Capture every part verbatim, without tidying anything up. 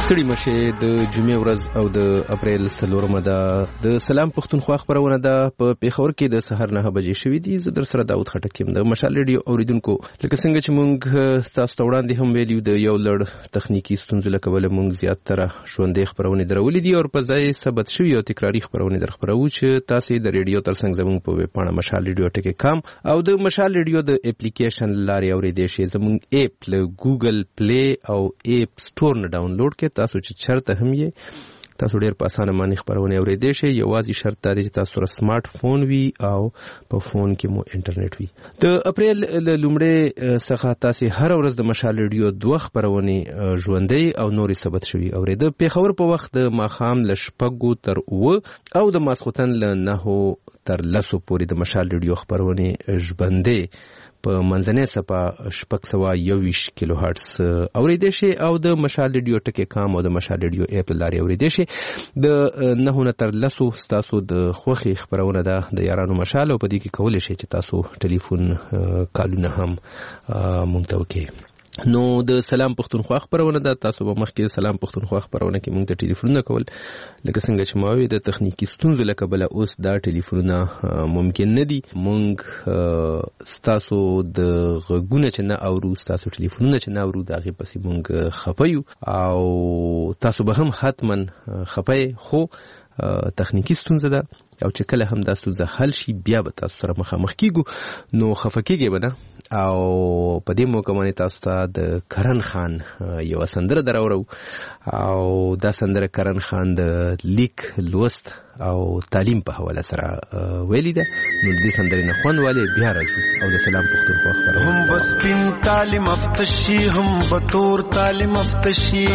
ستړي مشه د جمعې ورځ او د اپریل څلورمه ده د سلام پښتونخوا خبرونه ده په پیښور کې د سحر نه بجې شوې دي. زه در سره داود خټک یم د مشال ریډیو اوریدونکو. لکه څنګه چې مونږ تاسو ته وړاندې هم ویلو د یو لړ تخنیکی ستونزو له کبله مونږ زیاتره ژوندۍ خبرونه درولې دي او په ځای ثبت شوي او تکراري خبرونه در خبرو چې تاسو د ریډیو ترڅنګ زموږ په ویب پاڼه مشال ریډیو ټکی کام او د مشال ریډیو د اپلیکیشن لارې اوریدئ شئ. زموږ اپ له ګوګل پلی او اپ سٹور نه ډاونلوډ کړئ. تاسو چې چرته هم یې تاسو ډیر په اسانه باندې خبرونه اوریدئ شئ. یوازې شرط دا دی چې تاسو سره سمارټ فون وي او په فون کې مو انټرنیټ وي. د اپریل له لومړۍ څخه تاسو هر ورځ د مشال ریډیو دوه خبرونه ژوندۍ او نورې ثبت شوي اوریدئ. پیښور په وخت د ماښام له شپږو تر اوه او د ماسخوتن له نهو تر لسو پورې د مشال ریډیو خبرونه ژوندۍ په منځنۍ صفه شپږ سوه یوویشت کیلو هرټز اوریدئ شئ او د مشال ریډیو ټکی کام او د مشال ریډیو اپ لارې اوریدئ شئ. د نهو نه تر لسو ستاسو د خوښې خبرونه ده د یارانو مشال او په دې کې کولی شئ چې تاسو ټلیفون کالونه هم مونږ ته وکړئ. نو د سلام پښتونخوا خبرونه ده. تاسو به مخکې سلام پښتونخوا خبرونه کې مونږ ته ټلیفونونه کول، لکه څنګه چې ما وی د تخنیکی ستونزو له کبله اوس دا ټلیفونونه ممکن نه دي. مونږ ستاسو د غږونه چې نه اورو، ستاسو ټلیفونونه چې نه اورو، د هغې پسې مونږ خفه یو او تاسو به هم حتما خفه یې، خو تخنیکی ستونزه ده او چې کله هم دا ستونزه حل شي بیا به تاسو سره مخامخ کیږو. نو خفه کیږئ به نه. او په دې موقع باندې تاسو ته د کرن خان یوه سندره دراوړو او دا سندره کرن خان د لیک، لوست او تعلیم په حواله سره ویلي ده. نو د دې سندرې نه خوند والي بیا راځو او د سلام پښتونخوا خبرونه. هم بس پین تعلیم افتشي، هم بطور تعلیم افتشي،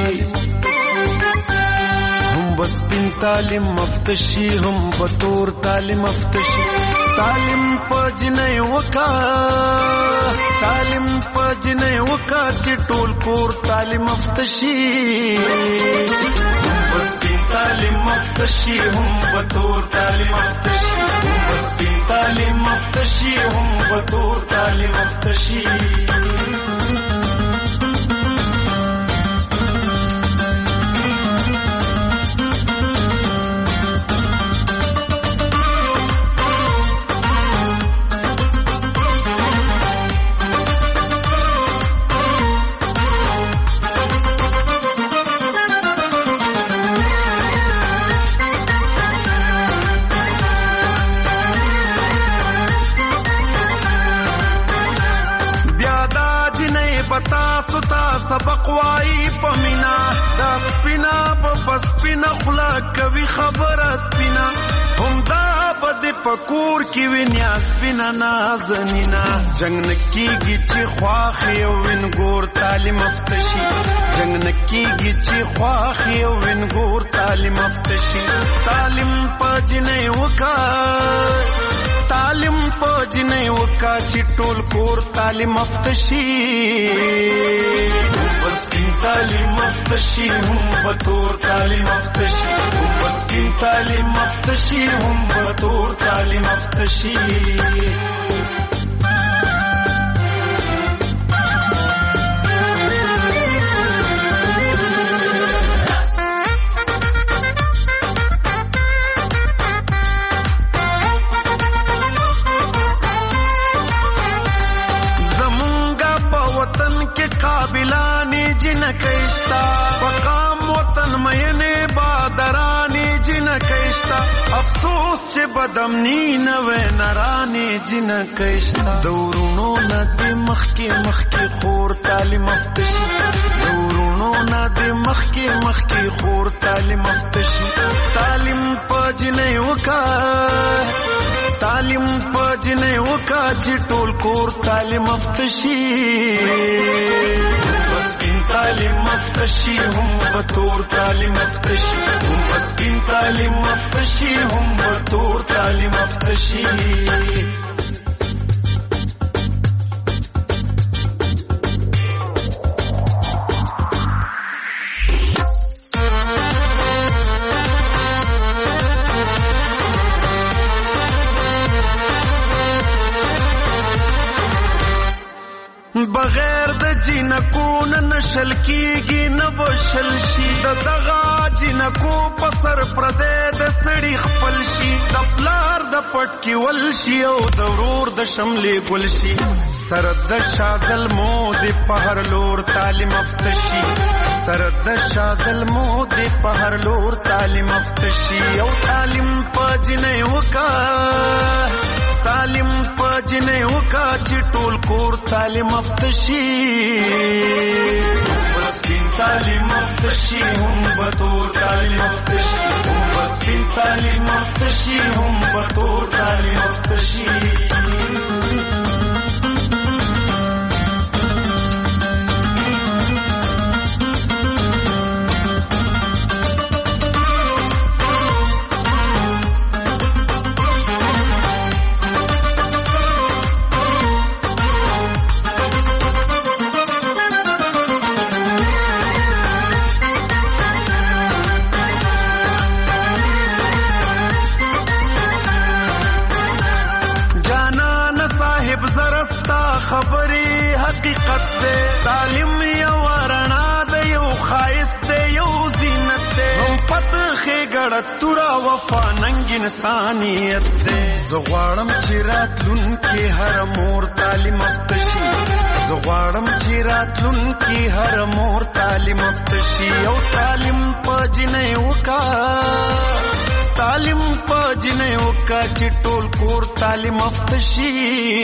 هم بس پین تعلیم افتشي، هم بطور تعلیم افتشي. تعلیم پجنې وکا، تعلیم پجنې وکا چې ټول کور تعلیم افتشي. هم بس پین تعلیم افتشي، هم بطور تعلیم افتشي، هم بس پین تعلیم افتشي، هم بطور تعلیم افتشي. سبق وائی پمینا دا سپینا بس سپینا خلا کوي خبره سپینا، هم دا بد فکور کی وینیا سپینا نازنینا. جنگ نکیږي چې خواخي او وینګور تعلیم افتشي، جنگ نکیږي چې خواخي او وینګور تعلیم افتشي. تعلیم پجنې وکا، تعلیم پجنې وکا چې ټول کور تعلیم افتشي. بس پین تعلیم افتشي، هم بطور تعلیم افتشي، هم بس پین تعلیم افتشي، هم بطور تعلیم افتشي. قابلانی جن کشتا پقام وطن مینه بادرانی جن کشتا، افسوس چه بدمنی نوے نرانی جن کشتا. دورونو ندی مخی مخی خور تعلیم افتشی، دورونو ندی مخی مخی خور تعلیم افتشی. تعلیم پجنے وکا، تعلیم پجنے وکا چې ټول کور تعلیم افتشي. بس پین تعلیم افتشي، هم بطور تعلیم افتشي، هم بس پین تعلیم افتشي، هم بطور تعلیم افتشي. بغیر د جنکو نه نشل کیږي نه بشل شي د دغه جنکو په سر پردې د سړي خپل شي د پلار د پټ کې ول شي او د ورور د شملې ګل شي سر د شازل مو د په هر لور تعلیم افتشي سر د شازل مو د په هر لور تعلیم افتشي او تعلیم په جنې وکا تعلیم په جنې وکا چې ټول کور تعلیم افتشي بسکین تعلیم افتشي هم بطور تعلیم افتشي هم بسکین تعلیم افتشي هم بطور تعلیم افتشي خبرې حقیقت دی تعلیم یو رڼا دی یو ښایست دی یو زینت دی هم پته ښېګړه توره وفا ننګ انسانیت دی زه غواړم چې راتلونکې هره مور تعلیم یافته شي زه غواړم چې راتلونکې هره مور تعلیم یافته شي او تعلیم په جنۍ وکا تعلیم په جنۍ وکا چې ټول کور تعلیم یافته شي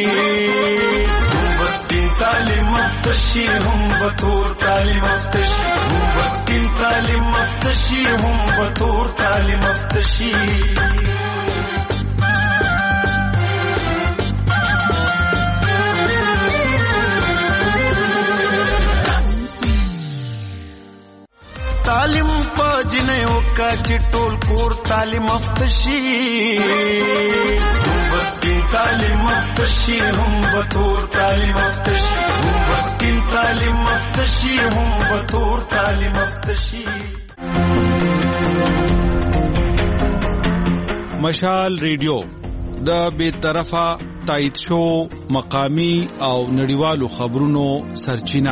بسکین تعلیم افتشی هم بطور تعلیم افتشی هم بسکین تعلیم افتشی هم بطور تعلیم افتشی تعلیم په جنۍ وکا چې ټول کور تعلیم افتشی بسکین تعلیم افتشی هم بطور تعلیم افتشی هم بسکین تعلیم افتشی هم بطور تعلیم افتشی مشال ریډیو د بے طرفه تایید شو مقامی او نړیوالو خبرونو سرچینه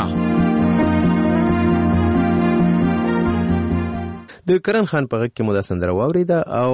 د کرن خان په غږ کې مو دا سندره واورېده او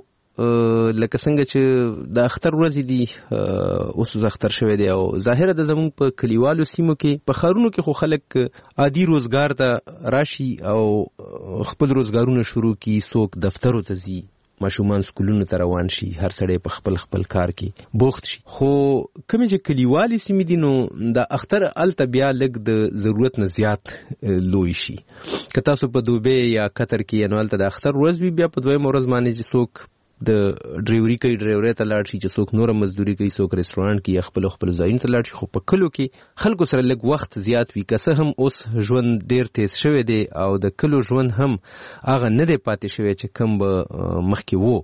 لکه څنګه چې د اختر ورځې دي اوس اختر شوی دی او ظاهره د زموږ په کلیوالو سیمو کې په ښارونو کې خو خلک عادي روزګار ته راشي او خپل روزګارونه شروع کړي څوک دفترو ته ځي ماشومان سکولونو ته روان شي هر سړی په خپل خپل کار کې بوخت شي خو کومې چې کلیوالي سیمې دي نو د اختر هلته بیا لږ د ضرورت نه زیات لوی شي که تاسو په دوبۍ یا قطر کې نو هلته د اختر ورځ وي بیا په دویمه ورځ باندې چې څوک د ډرایوري کوي ډرایورۍ ته لاړ شي چې څوک نوره مزدوري کوي څوک رستورانټ کې یا خپلو خپلو ځایونو ته لاړ شي خو په کلو کې خلکو سره لږ وخت زیات وي که څه هم اوس ژوند ډېر تیز شوی دی او د کلو ژوند هم هغه نه دی پاتې شوی چې کم به مخکې وو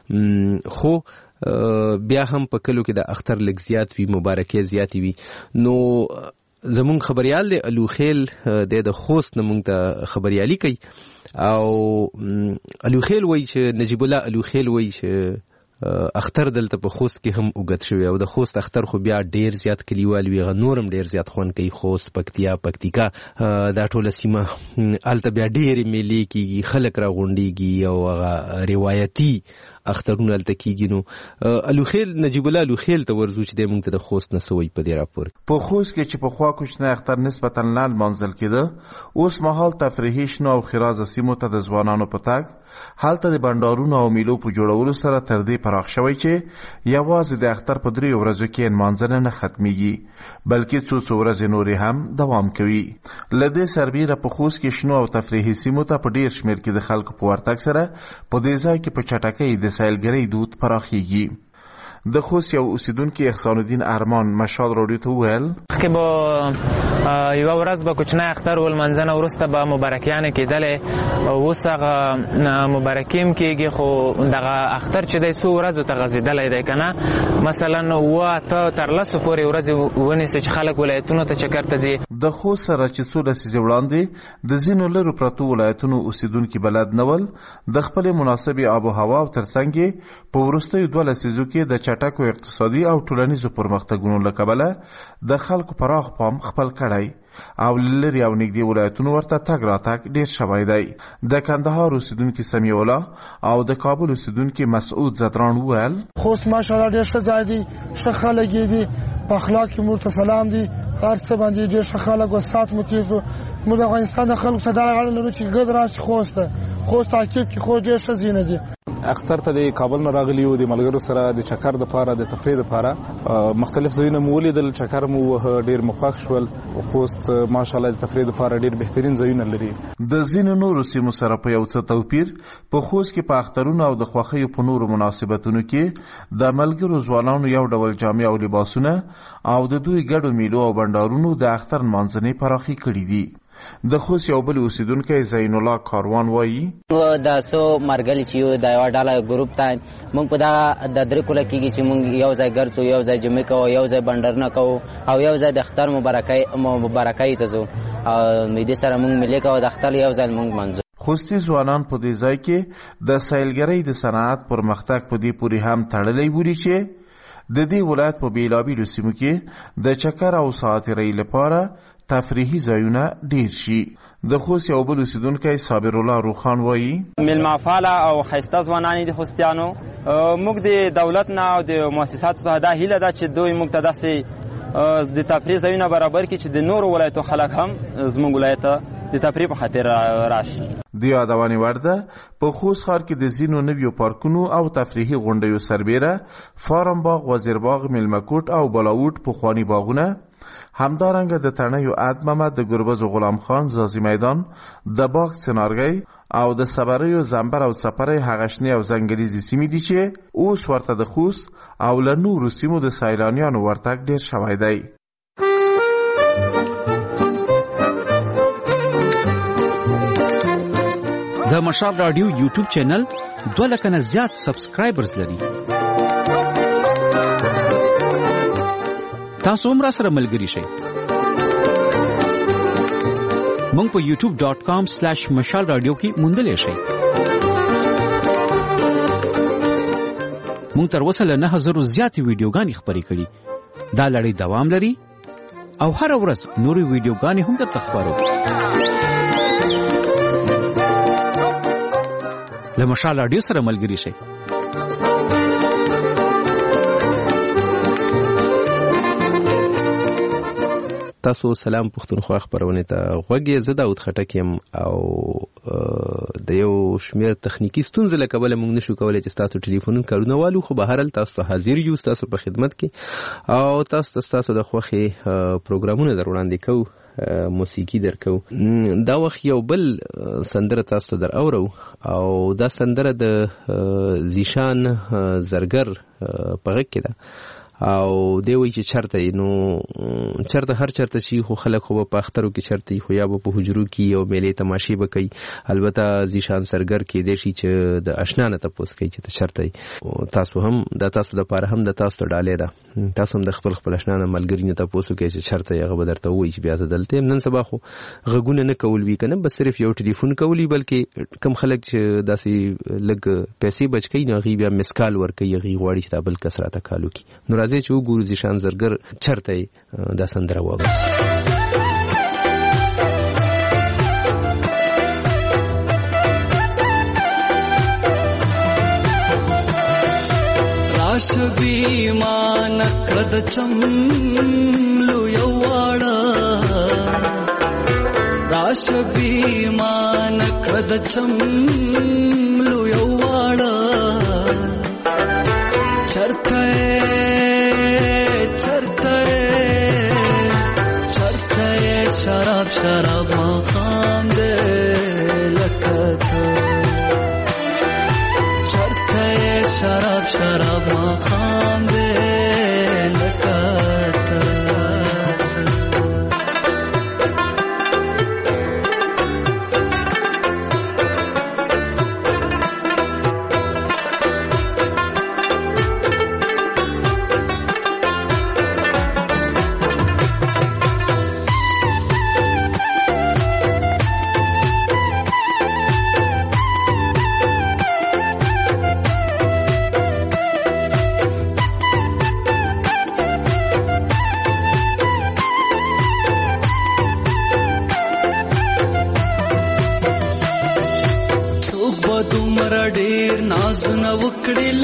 خو بیا هم په کلو کې د اختر لږ زیات وي مبارکۍ زیاتې وي نو زمونږ خبریال دی الوخیل دی د خوست نه مونږ ته خبریالي کوي او الوخیل وایي چې نجیب الله الوخیل وایي چې اختر دلته په خوست کې هم اوږد شوی او د خوست اختر خو بیا ډیر زیات کلیوال وي هغه نور هم ډیر زیات خوند کوي خوست پکتیا پکتیکا دا ټوله سیمه هلته بیا ډیرې میلې کېږي خلک راغونډېږي او هغه روایتي اخترونه هلته کېږي نو الوخیل نجیب الله الوخیل ته ورځو چې دی موږ ته د خوست نه څه وایي په دې راپور په خوست کې چې پخوا کوچنی اختر نسبتا لنډ لمانځل کېده اوس مهال تفریحي شنو او ښېرازه سیمو ته د ځوانانو په تګ هلته د بنډارونو او میلو په جوړولو سره تر دې پراخ شوی چې یوازې د اختر په دریو ورځو کې نمانځنه نه ختمیږي بلکې څو څو ورځې نورې هم دوام کوي له دې سربیره په خوست کې شنو او تفریحي سیمو ته په ډیر شمېر کې د خلکو په ورتګ سره په دې ځای کې په چټکۍ د سیلګرۍ دود پراخیږي د خوست یو اوسیدونکي احسان الدین ارمان مشال راډیو ته وویل که با یوه ورځ به کوچنی اختر ولمانځنه وروسته به مبارکیانې کېدلې اوس هغه مبارکي هم کېږي خو دغه اختر چې دی څو ورځو ته غځېدلی دی که نه مثلا اوه اته تر لسو پورې ورځې ونیسي چې خلک ولایتونو ته چکر ته ځي د خوست سره چې څو لسیزې وړاندې د ځینو لرو پرتو ولایتونو اوسیدونکي بلد نه ول د خپلې مناسبې آب و هوا او ترڅنګ یې په وروستیو دوه لسیزو کې د چټکو اقتصادي او ټولنیزو پرمختګونو له کبله د خلکو پراخ پام خپل کړی او لري او نږدې ولایتونو ورته تګ راتګ ډیر شوی دی. د کندهار اوسیدونکي سمیع الله او د کابل اوسیدونکي مسعود زدران وویل خوست ماشاءالله ډیر ښه ځای دی، ښه خلک دي، په اخلاق کې موږ ته سلام دي، هر څه باندې ډیر ښه خلک او سات مو تیزو. موږ د افغانستان د خلکو سره دا غاړه لرو چې ګډ راشي خوست ده. خوست تعقیب کې خو ډیر ښه زینه دي. اختر ته د کابل نه راغلی و د ملګرو سره د چکر د پاره د تفریح د پاره مختلف ځایونه مو ولیدل، چکر مو ډیر مخاخ شول. خوست ماشاءالله د تفریح د پاره ډیر بهترین ځایونه لري. د ځینو نورو سیمو سره په یو څه توپیر په خوست کې په اخترونو او د خوښیو په نورو مناسبتونو کې د ملګرو ځوانانو یو ډول جامې او لباسونه او د دوی ګډو میلو او بندارونو د اختر مانځنې پراخي کړي دي. د خوست یو بل اوسیدونکی زین الله کاروان وایي د سو مرګل چې یو د یو ډاله ګروپ ته موږ په دا د درې کوله کېږي چې موږ یو ځای ګرځو، یو ځای جمعې کوو، یو ځای بندرونه کوو او یو ځای د اختر مبارکۍ مبارکۍ ته ځو او دې سره موږ ملي کوو د اختر یو ځای موږ منځو. خوستي ځوانان په دې ځای کې د سیلګرۍ د صنعت پرمختګ په دې پورې هم تړلی بولي چې د دې ولایت په بیلابیلو سیمو کې د چکر او ساعترۍ لپاره تفریحي ځایونه ډیر شي. د خوست یو بل اوسیدونکی صابر الله روخان وایي میلمه فعاله او ښایسته ځوانان دي خوستیانو. موږ د دولت نه او د مؤسساتو څخه دا هیله ده چې دوی موږ ته داسې د تفریح ځایونه برابر کړي چې د نورو ولایتو خلک هم زموږ ولایت ته د تفریح په خاطر راشي. د یادونې وړ ده په خوست ښار کې د ځینو نویو پارکونو او تفریحي غونډیو سربیره فارم باغ، وزیر باغ، میلمه کوټ او بلاوټ پخواني باغونه، همدارنګه د تڼیو اد محمد، د ګربز غلام خان زازی میدان، د باغ سنارګی او د صبریو زنبر او سپری هغه شنې او ځنګلیزې سیمې دي چې اوس ورته د خوست او له نورو سیمو د سیلانیانو ورتګ ډیر شوی دی. د مشال رادیو یوټیوب چینل دوه لکه نه زیات سبسکرایبرز لري. تاسو هم را سره ملګري شئ. مونږ په یوټیوب ډاٹ کام سلیش مشال رادیو کې موندلی شئ. مونږ تر اوسه له نهه زرو زیاتې ویډیوګانې خپرې کړي. دا لړۍ دوام لري او هره ورځ نورې ویډیوګانې هم درته خپرو. له مشال رادیو سره ملګري شئ. تاسو سلام پښتونخوا خبرونه ته غوږی زه داود خټک یم او د یو شمیر تخنیکی ستونزې له کبله موږ نشو کولای چې تاسو ټلیفون کارونه والو، خو به هر حال تاسو حاضر یو، تاسو په خدمت کې او تاسو تاسو د خوخي پروګرامونه در وړاندې کوو، موسیقي درکو. دا وخت یو بل سندره تاسو در اورو او دا سندره د زیشان زرګر په غږ کې ده او دی وی چې چرته نو چرته هر چرته شي خو خلک خو په اخترو کې چرته خو یا په حجرو کې یو میلې تماشې وکي. البته زیشان سرګر کې دی شي چې د آشنا نه تاسو کوي چې چرته تاسو هم د تاسو د پاره هم د تاسو ډالې ده، تاسو هم د خپل خپل آشنا نه ملګری نه تاسو کوي چې چرته هغه بدرته وای چې بیا دلته نن سبا خو غږونه نه کول وی کنه، بس صرف یو ټلیفون کولی، بلکې کم خلک چې داسې لګ پیسې بچ کوي نه غي بیا مسکال ور کوي، غي غواړي چې تابل کسراته کالو کی. نو راځي چې وګورو زیشان زرګر چرته دا سندره وغه. راش بیمان کد چملو یواړه، راش بیمان کد چملو یواړه، چرته شراب شراب مخام دے لکتا، چرته شراب شراب مخام دے لکتا.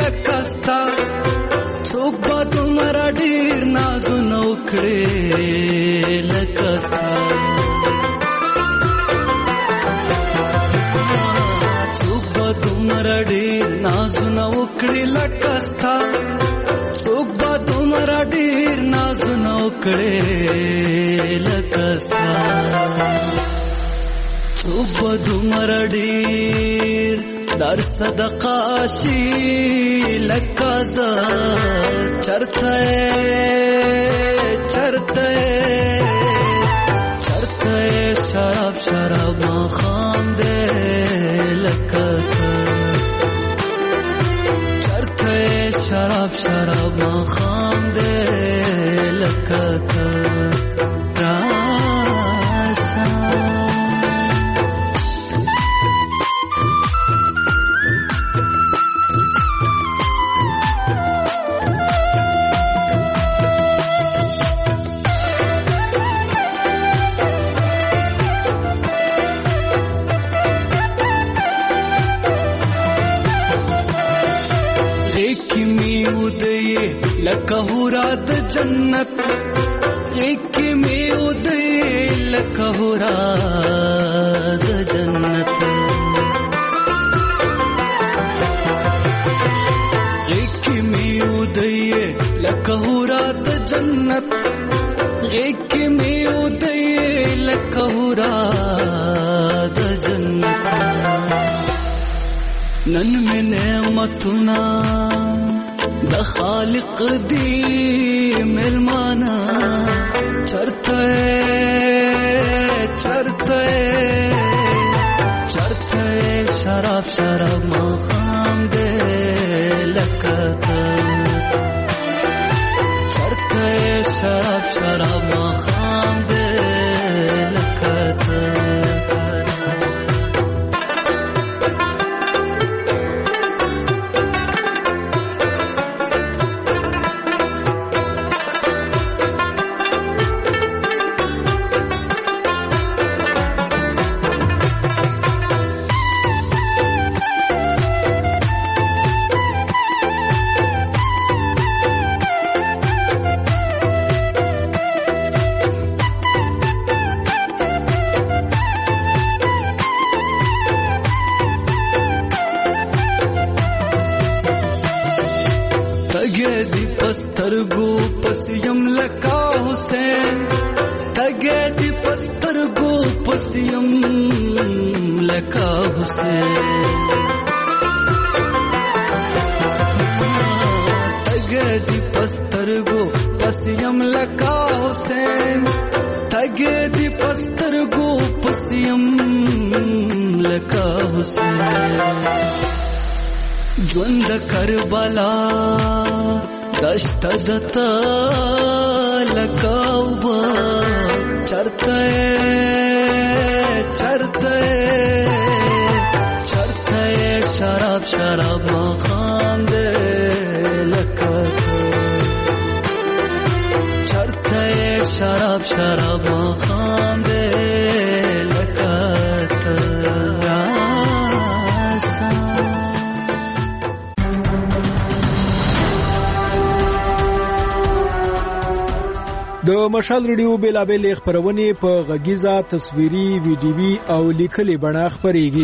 لکستا څوک به دومره ډیر نازونه وکړي لکستا څوک به دومره ډیر نازونه وکړي لکستا څوک به دومره ډیر نازونه وکړي لکستا څوک به دومره ډیر در صدقه شي لکه زه چرته چرته چرته شراب شراب ماښام دی لکه ته چرته شراب شراب ماښام دی لکه ته راشه لکه هورا د جنت ایک می ودی لکه هورا د جنت ایک می ودی لکه هورا د جنت ایک می ودی لکه هورا د جنت نن می نعمتنا د خالق دی ملمانا چرته چرته چرته شراب شراب ماښام دی لکه ته چرته شراب شراب ماښام دی لکه ته تگه دی پسترگو پسیم لکا حسین تگه دی پسترگو پسیم لکا حسین تگه دی پسترگو پسیم لکا حسین تگه دی پسترگو پسیم لکا حسین ژوند کربلا دشت دتا لکاوبا چرته چرته چرته شراب شراب ماښام دی لکه چرته شراب شراب ماښام دی لکه د مشال ریډیو بیلابېل خبرونه په غږیزه تصویري ویډیوي او لیکلي بڼه خبريږي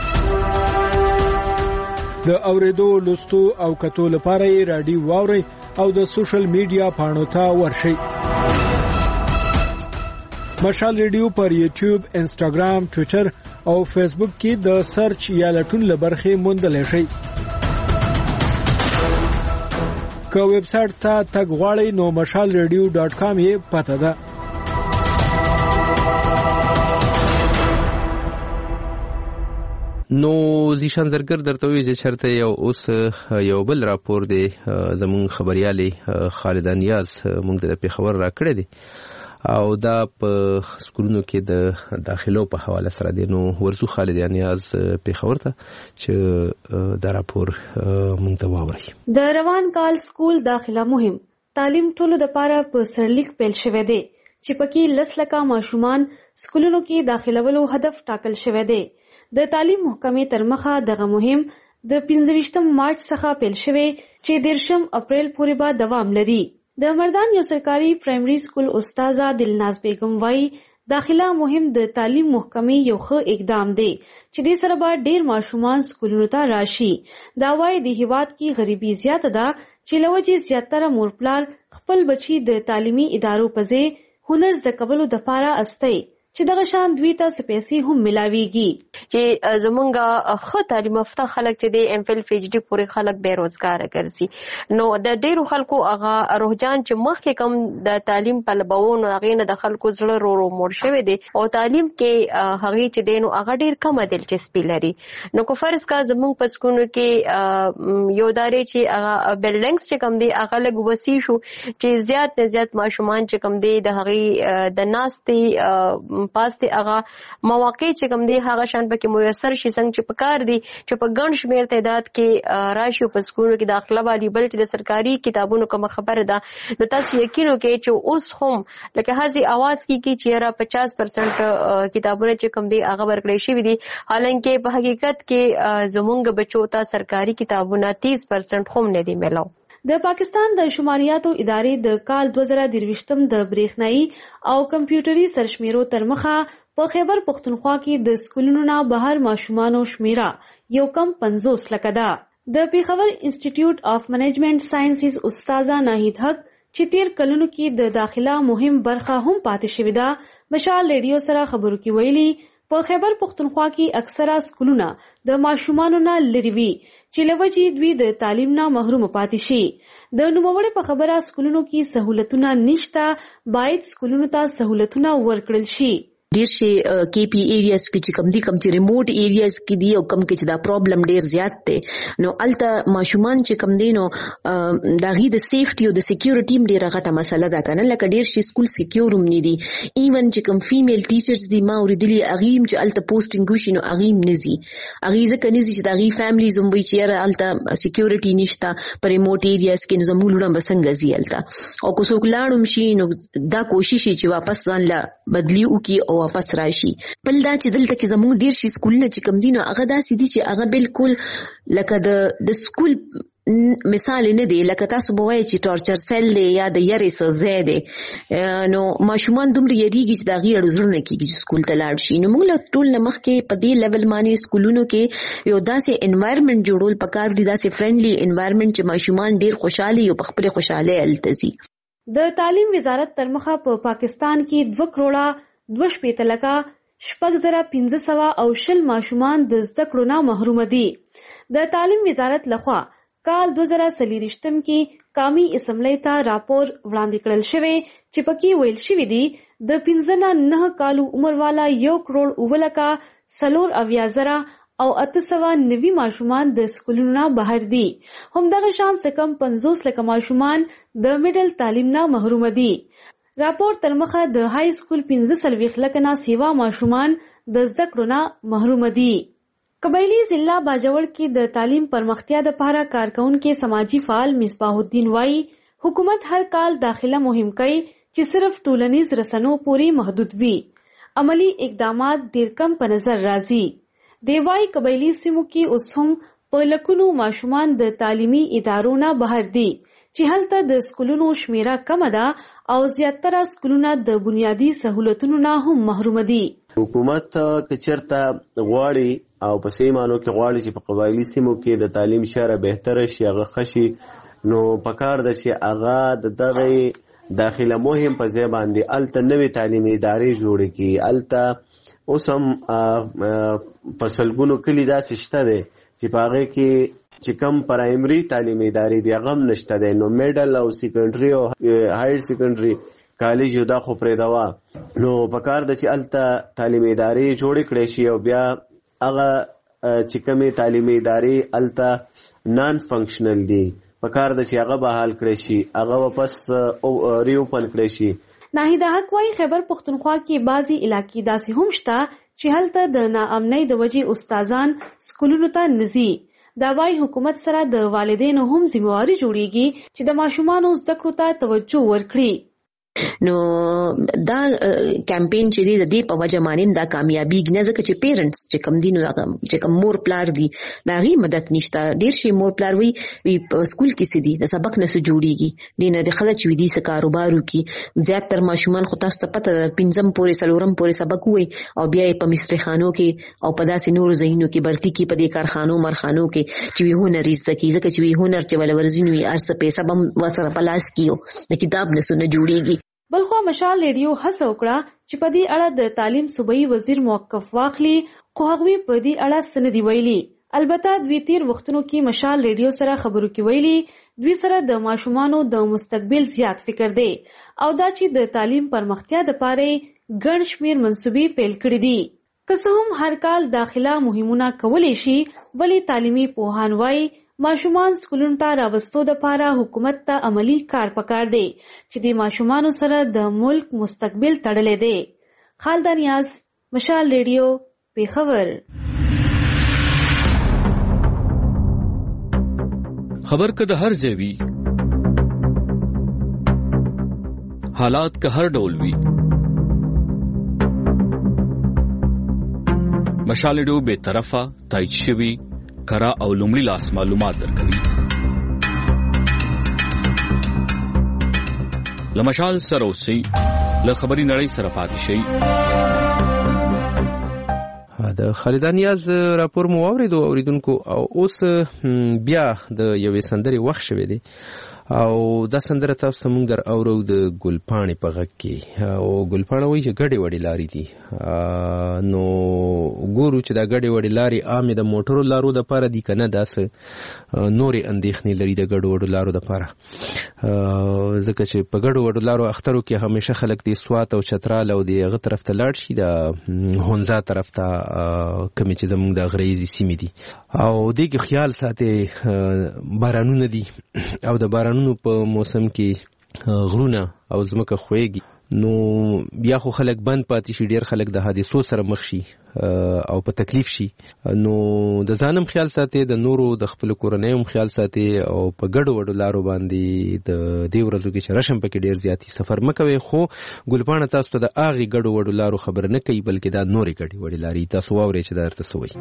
د اوریدو لوستو او کتو لپاره یې رادیو واوري او د سوشل میډیا پاڼو ته ورشئ مشال ریډیو پر یوټیوب انسټاګرام ټوئیټر او فیسبوک کې د سرچ یا لټون لبرخې موندل شئ که ویب سټ ته تګ غواړئ نو مشال ریډیو ډاټ کام یې پته ده نو زیشان زرګر درته وی چې چرته یو اوس یو بل راپور دی زمون خبريالي خالد نیاز مونږ ته په خبر راکړی دی او دا په سکولونو کې د داخلو په حواله سره دی نو ورسو خالد نیاز په خبر ته چې دا راپور مونږ ته واوري د روان کال سکول داخله مهم تعلیم ټولو د پاره په سرلیک پیل شوه دی چې پکې لس لکه ماشومان سکولونو کې داخلولو هدف ټاکل شوی دی د تعلیم محکمې تر مخه دغه مهم د پنځه مارچ څخه پیل شوی چې دیرشم اپریل پورې به دوام لري. د مردان یو سرکاري پرایمري سکول استاده دلناز بیگم وایي داخله مهم د تعلیم محکمې یو ښه اقدام دی چې دې سره به ډیر ماشومان سکولونو ته راشي. دا وایي د هیواد کې غریبي زیاته ده چې له وجې زیاتره مور پلار خپل بچي د تعلیمي ادارو په ځای هنر زده کولو دپاره استوي چې دغه شان دوی ته څه پیسې هم ملاویږي. چې زمونږ ښه تعلیم یافته خلک چې د ایم فل پی ایچ ډي پورې خلک بې روزګاره ګرځي، نو د ډیرو خلکو هغه رجحان چې مخکې کم د تعلیم طلبوو نو هغې نه د خلکو زړه رو رو موړ شوی دی او تعلیم کې هغې چې دی نو هغه ډیر کمه دلچسپي لري. نو که فرض کا زمونږ په سکولونو کې یو دارې چې هغه بلډنګس چې کم دی هغه لږ وسیع شو چې زیات نه زیات ماشومان چې کم دی د هغې د ناستې پاس دی هغه مواقع چې کوم دی هغه شان پکې میسر شي څنګه چې پکار دی چې په ګڼ شمېر تعداد کې راشي په سکولونو کې داخله والی بل چې د سرکاري کتابونو کومه خبره ده نو تاسو یقین وکړئ چې اوس هم لکه هسې اواز کیږي چې یاره پچاس پرسنټ کتابونه چې کوم دی هغه ورکړی شوي دي، حالانکې په حقیقت کې زمونږ بچو ته سرکاري کتابونه تیس پرسنټ هم نه دي میلاو. د پاکستان د شماریاتو ادارې د کال دوه زره درویشتم د برېښنایي او کمپیوټري سرشمیرو تر مخه په خیبر پښتونخوا کې د سکولونو نه بهر ماشومانو شمیره یو کم پنځوس لکه ده. د پیښور انسټیټیوټ اف منیجمنت ساینسز استاذه ناهید حق چې تیر کلونو کې د داخله مهم برخه هم پاتې شوې ده مشال ریډیو سره خبرو کې ویلي په خیبر پښتونخوا کې اکثره سکولونه د ماشومانو نه لري وي چې له وجې دوی د تعلیم نه محروم پاتې شي. د نوموړې په خبره سکولونو کې سهولتونه نشته، باید سکولونو ته سهولتونه ورکړل شي. ډیر شي کې پی ایریاز کې چې کم دي کم چې ریموټ ایریاز کې دي او کم کې چې دا پرابلم ډیر زیات دی، نو الته ماشومان چې کم دي نو دا غي د سیفټي او د سکیورټي هم ډیره غټه مسله ده کنه، لکه ډیر شي سکول سکیور هم نه دي، ایون چې کم فیمیل ټیچرز دي ما اوریدلی اغیم چې الته پوسټینګ وشي نو اغیم نزي اغي ځکه نزي چې دا غي فیملیز هم وي چې الته سکیورټي نشته پر ریموټ ایریاز کې نو زموږ لونه بسنګ زی الته او کو څوک لاړم شي نو دا کوشش چې واپس ځان لا بدلی وکي او واپس راشي. بل دا چې دلته کې زموږ ډیر شي سکولونه چې کم دي نو هغه داسې دي چې هغه بالکل لکه د د سکول مثال نه دی، لکه تاسو به وایئ چې ټارچر سیل دی یا د یارې څه ځای دی، نو ماشومان دومره یریږي چې د هغې اړه زړه نه کېږي چې سکول ته لاړ شي. نو موږ له ټول نه مخکې په دې لیول باندې سکولونو کې یو داسې انوایرمنټ جوړول پکار دي، داسې فرینډلي انوایرمنټ چې ماشومان ډیر خوشحالي او په خپلې خوشحالۍ هلته ځي. د تعلیم وزارت تر مخه په پاکستان کې دوه کروړه دوه شپېته لکه شپږ زره پنځه سوه او شل ماشومان د زده کړو نه محروم دي. د تعلیم وزارت لخوا کال دوه زره څلېرویشتم کې قومي اسمبلۍ ته راپور وړاندې کړل شوی چې پکې ویل شوي دي د پنځه نه نه کالو عمر والا یو کروړ اووه لکه څلور اویا زره او اته سوه نوي ماشومان د سکولونو نه بهر دي. همدغه شان څه کم پنځوس لکه ماشومان د میډل تعلیم نه محروم دي. راپور تر مخه د های سکول پنځه څلوېښت لکه نه سیوا ماشومان د زده کړو نه محروم دي. قبایلی ضلع باجوړ کې د تعلیم پرمختیا دپاره کارکونکي سماجي فعال مصباح الدین وایي حکومت هر کال داخله مهم کوي چې صرف ټولنیز رسنو پورې محدود وي، عملی اقدامات ډیر کم په نظر راځي. دی وایي قبایلی سیمو کې اوس هم په لکونو ماشومان د تعلیمي ادارو نه بهر دي چې هلته د سکولونو شمیره کمه ده او زیاتره سکولونه د بنیادی سہولتونو نه هم محروم دي. حکومت که چېرته غواړي او په صحیح معنو کې غواړي چې په قبایلي سیمو کې د تعلیم شیره بهتره شي، هغه ښه شي، نو پکار ده چې هغه د دغې داخله مهم په ځای باندې هلته نوې تعلیمي ادارې جوړې کړي. هلته اوس هم په سلګونو کلي داسې شته دی چې په هغې کې چې کم پرایمري تعلیمي ادارې دي هغه هم نشته دی، نو میډل او سیکنډري او هایر سیکنډري کالج یو دا خو پرېږدوه، نو پکار ده چې هلته تعلیمي ادارې جوړې کړی شي او بیا هغه چې کومې تعلیمي ادارې هلته نان فنکشنل دي پکار ده چې هغه بحال کړی شي، هغه واپس ری اوپن کړی شي. ناهیده حق وایي خیبر پښتونخوا کې بعضې علاقې داسې هم شته چې هلته د ناامنۍ د وجې استادان سکولونو ته نه ځي. دا وایي حکومت سره د والدینو هم ذمہواري جوړیږي چې د ماشومانو زده کړو ته توجه ورکړي. نو دا کمپین چې دی د دې په وجه باندې دا کامیابی نه ځکه چې پیرنټس چې کم دي نو چې کم مور پلار دي دا غي مدد نشته. ډیر شي مور پلار وي په سکول کې سي دي د سبق نه جوړيږي دینه د خلک وي دي س کاروبارو کې زیات تر ماشومان خو تاسو ته پته پنځم پورې سلورم پورې سبق وي او بیا په مستریخانو کې او په داسې نور زینو کې برتی کې په دې کارخانو مرخانو کې چې وی هنر زده کی ځکه چې وی هنر چې ول ورزینوي ارسه پیسې بم وسره پلاس کیو د کتاب نه سونه جوړيږي. بلخو مشال ریډیو هڅه وکړه چې په دې اړه د تعلیم صوبایي وزیر موقف واخلي خو هغوی په دې اړه څه نه دي ویلي. البته دوی تیر وختونو کې مشال ریډیو سره خبرو کې ویلي دوی سره د ماشومانو د مستقبل زیات فکر دی او دا چې د تعلیم پرمختیا دپاره ګڼ شمېر منصوبې پیل کړي دي. که څه هم هر کال داخله مهمونه کولی شي ولی تعلیمي پوهان وایي ماشومان سکولونو ته راوستو دپاره حکومت ته عملی کار پکار دی چې د ماشومانو سره د ملک مستقبل تړلی دی. خالده نیاز، مشال ریډیو، پیښور. خبر که د هر ځای وي حالات که هر ډول وي مشال ریډیو بے طرفه تایید شوي کرا او لومړي لاس معلومات درکوي. لمشال سره اوسئ له خبري نړۍ سره پاتې شئ. د خالد نیاز راپور مو واوریدو اوریدونکو او اوس بیا د یوې سندرې وخت شوی دی او دا سندره تاسو ته موږ در اورو د ګلپاڼې په غږ کې او ګلپاڼه وایي چې ګډې وډې لارې دي نو ګورو چې دا ګډې وډې لارې عامې د موټرو لارو دپاره دي که نه داسې نورې اندېښنې لري د ګډو وډو لارو دپاره ځکه چې په ګډو وډو لارو اخترو کې همیشه خلک د سوات او چترال او د هغه طرف ته لاړ شي د هونزا طرف ته کومې چې زموږ د غریزي سیمې دي او دې کې خیال ساتئ بارانونه دي او د باران نو په موسم کې غرونه او ځمکه خوېږي نو بیا خو خلک بند پاتې شي ډېر خلک د حادثو سره مخ شي او په تکلیف شي نو د ځانم خیال ساتي د نورو د خپل کورنۍ هم خیال ساتي او په ګډو وډو لارو باندې د دې ورځو کې چې رشم پکې ډېر زیاتی سفر مکوي خو ګلپاڼه تاسو ته د اغي ګډو وډو لارو خبر نه کوي بلکې دا نورې ګډې وډې لارې تاسو واورئ چې دا درته څه وایي.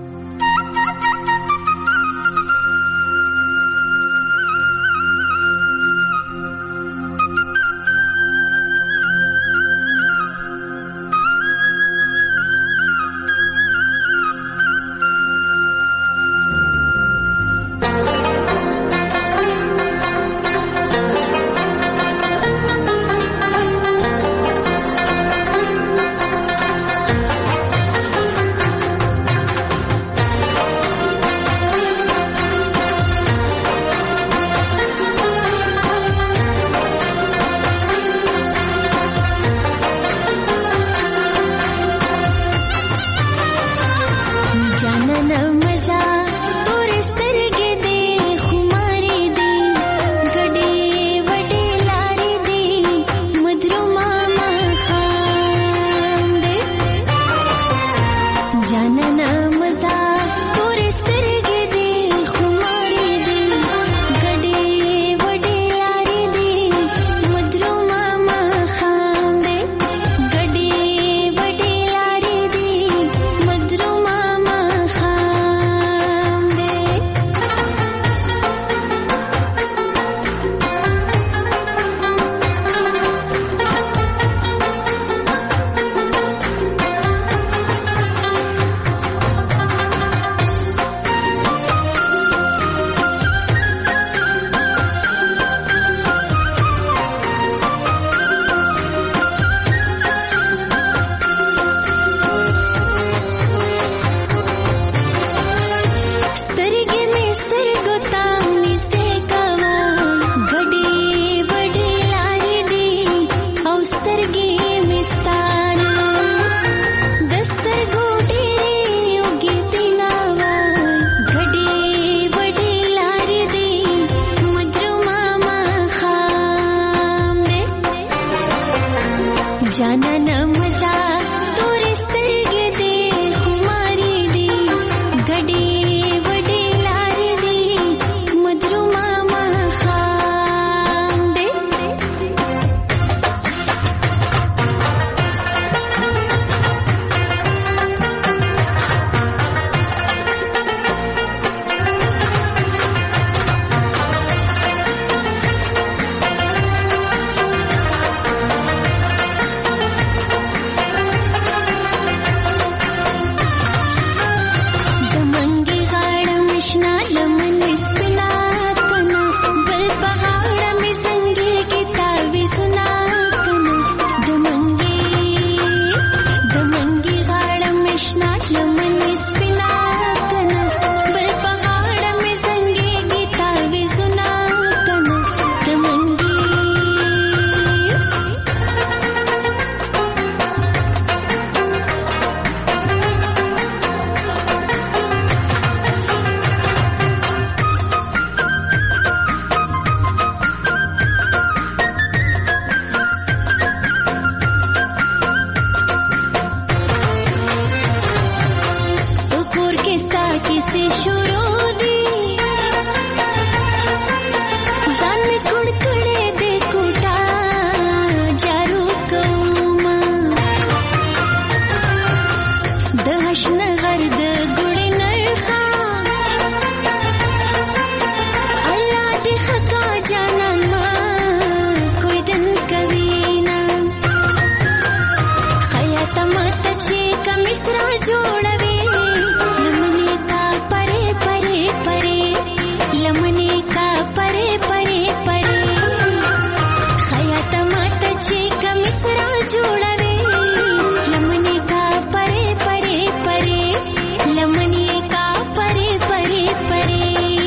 جوړوي لمنې کا پرې پرې پرې لمنې کا پرې پرې پرې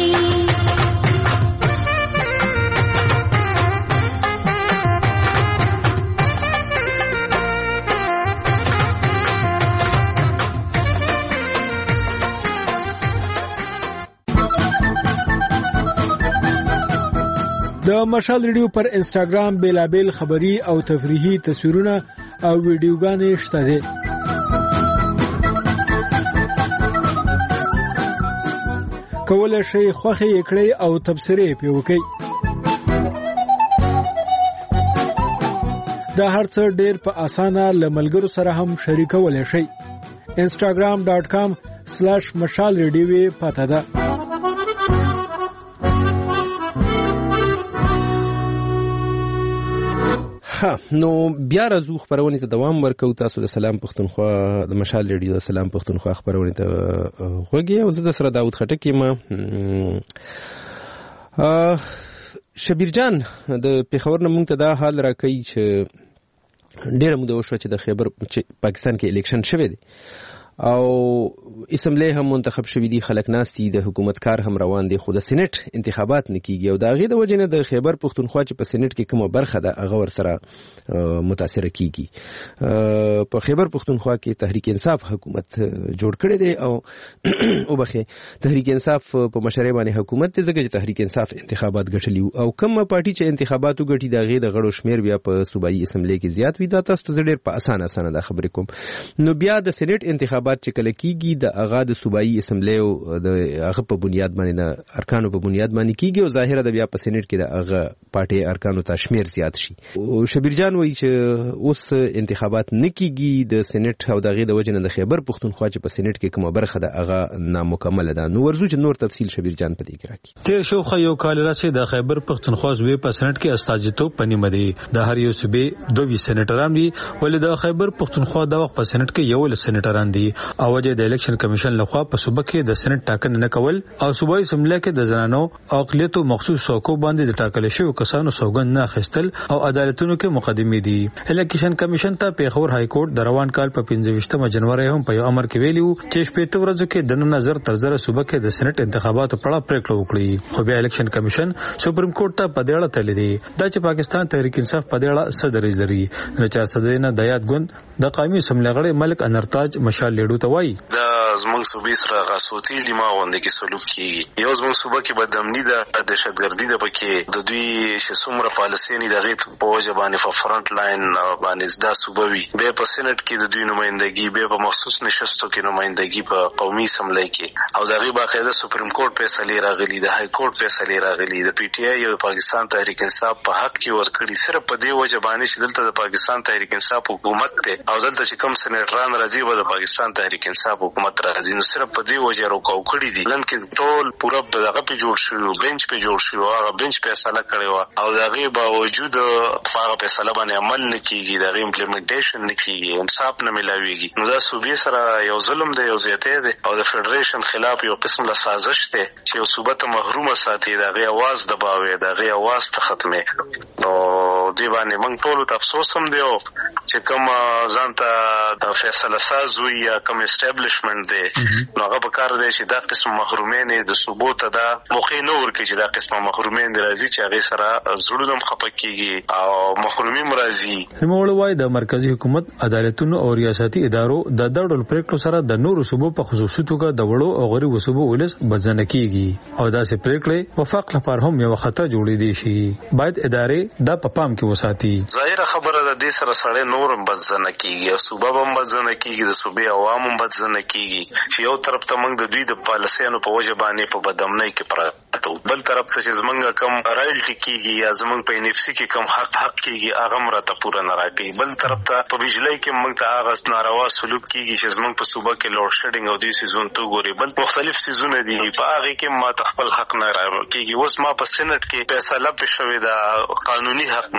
د مشال ریډیو پر انسټاګرام بیلابل خبری او تفریحي تصویرونه او ویډیوګانې شته دي. کولای شئ خوښه یې کړئ او تبصرې پې وکړئ. دا هر څه ډېر په اسانه له ملګرو سره هم شریکولی شئ. انسټاګرام ډاټ کام سلاش مشال ریډیو پته ده. ها نو بیا راځو خبرونه ته دوام ورکو. تاسو د سلام پښتونخوا د مشال ریډیو د سلام پښتونخوا خبرونه ته وګورئ او زه د سره داوود خټک یم. شبیر جان د پیښور نه مونږ ته دا حال راکړي چې ډېره موده وشوه چې د خیبر پاکستان کې الیکشن شوی دی او اسمبلی هم منتخب شوی دي، خلک ناست دي، د حکومت کار هم روان دي، خو د سېنات انتخابات نه کیږي او د هغې د وجې نه د خیبر پښتونخوا چې په سېنات کې کومه برخه ده هغه ورسره متاثره کیږي. په خیبر پښتونخوا کې تحریک انصاف حکومت جوړ کړی دی او وبخې تحریک انصاف په مشرۍ باندې حکومت دی ځکه چې تحریک انصاف انتخابات ګټلي او کومه پارټي چې انتخابات وګټي د هغې د غړو شمېر بیا په صوبایي اسمبلی کې زیات وي. دا تاسو ته زه ډېر په اسانه اسانه دا خبرې کوم. نو بیا د سېنات انتخابات چې کله کیږي د هغه د صوبایي اسمبلی او د هغه په بنیاد باندې د ارکانو په بنیاد باندې کیږي او ظاهره د بیا په سېنات کې د هغه پارټي ارکانو ته شمیر زیات شي. او شبیر جان وایي چې اوس انتخابات نه کیږي د سېنات او د هغې د وجې نه د خیبر پښتونخوا چې په سېنات کې کومه برخه ده هغه نامکمله ده. نو ورځو چې نور تفصیل شبیر جان په دې کې راکړي. تیر شوخه یو کال راځي د خیبر پښتونخوا صوبې په سېنات کې استازیتوب پنیمه دي. د هر یو صوبې دوه سېناتران دي ولې د خیبر پښتونخوا د وخت په سېنات کې یو ل سېناتران دي او وجه د الیکشن کمیشن لخوا په صوبه کې د سېنات ټاکنه نه کول او صوبایي اسمبلی کې د زنانو او اقلیتو مخصوص څوکو باندې د ټاکل شویو کسانو سوګند نه اخیستل او عدالتونو کې مقدمې دي. الیکشن کمیشن ته پیښور های کورټ د روان کال په پنځه ویشتمه جنوري هم په یو امر کې ویلي چې شپږ ورځې کې د نظر تر زره صوبه کې د سېنات انتخاباتو په اړه پریکړه وکړي. خو بیا الیکشن کمیشن سپریم کورټ ته په دې اړه تللی دی. دا چې پاکستان تحریک انصاف په دې اړه څه دریځ لري نو چار صدینه د یاد ګوند د قومي اسمبلی غړي ملک انرتاج مشال لیډو ته وایي دا زموږ صوبې سره غاسوتي دماغ باندې کې سلوک کیږي. یو زموږ صوبه کې بدامني ده، دهشتګردي ده، پکې د دوی چې څومره پالیسي نه دغه په وجه باندې په فرنٹ لاین باندې دا صوبه وي. به په سېنات کې د دوی نمائندګي، به په مخصوص نشستو کې نمائندګي په قومي اسمبلی کې او دغه باقاعده سپریم کورټ فیصله راغلي، د های کورټ فیصله راغلي، د پی ټی آی او پاکستان تحریک انصاف په حق کې ورکړي. صرف په دې وجه باندې چې دلته د پاکستان تحریک انصاف حکومت ته او دلته چې کوم سېناتران راځي به د پاکستان تحریک انصاف حکومت راځي نو صرف په دې وجه راکاو کړی دي. نن کې ټول پوره دغه په جوړ شو، بنچ په جوړ شو، هغه بنچ فیصله کړی و او دغه باوجود هغه فیصله باندې عمل نه کیږي، دغه امپلیمنټیشن نه کیږي، انصاف نه ملاويږي. نو دا صوبې سره یو ظلم دی، یو زیاته دی او د فدریشن خلاف یو قسم له سازش دی چې یو صوبه ته محرومه ساتي، دغه आवाज دباوي، دغه आवाज ته ختمه. نو دی باندې موږ ټول ته افسوس هم دی چې کوم ځانته د فیصله ساز وي یا کوم اسټابلیشمنت دی نو هغه په کار دی چې دا قسم محرومین د ثبوت ته دا مخې نه ورکړي چې دا قسم محرومین راځي چې هغه سره زړونه خپه کیږي او محرومي مرضی. نوموړ وايي د مرکزی حکومت عدالتونو او ریاستي ادارو د دړل پریکړو سره د نورو صوبو په خصوصي توګه د وړو او غریبو صوبو ولس بدځنه کیږي او داسې پریکړې وفاق لپاره هم یو خطر جوړې دي شي. باید ادارې دا په پام کې وساتي. ظاهره خبره ده د سره سره نورم بدځنه کیږي، صوبه هم بدځنه کیږي، د صوبې عوام هم بدځنه کیږي چې یو طرف ته موږ د دوی د پالیسیانو په وجه باندې په بدامنۍ کې پراته، بل طرف ته چې زمونږ کم رایلټي کیږي یا زمونږ په انفسي کې کم حق حق کیږي هغه مرته پوره نه راکړي، بل طرف ته په بجلی کې موږ ته هغه ناروا سلوک کیږي چې زمونږ په صوبه کې لوډ شیډینګ او دې سيزون تو ګوري، بل مختلف سيزونه دي په هغه کې ما خپل حق نه راکړي. اوس ما په سېنات کې فیصله شوې ده، قانوني حق مې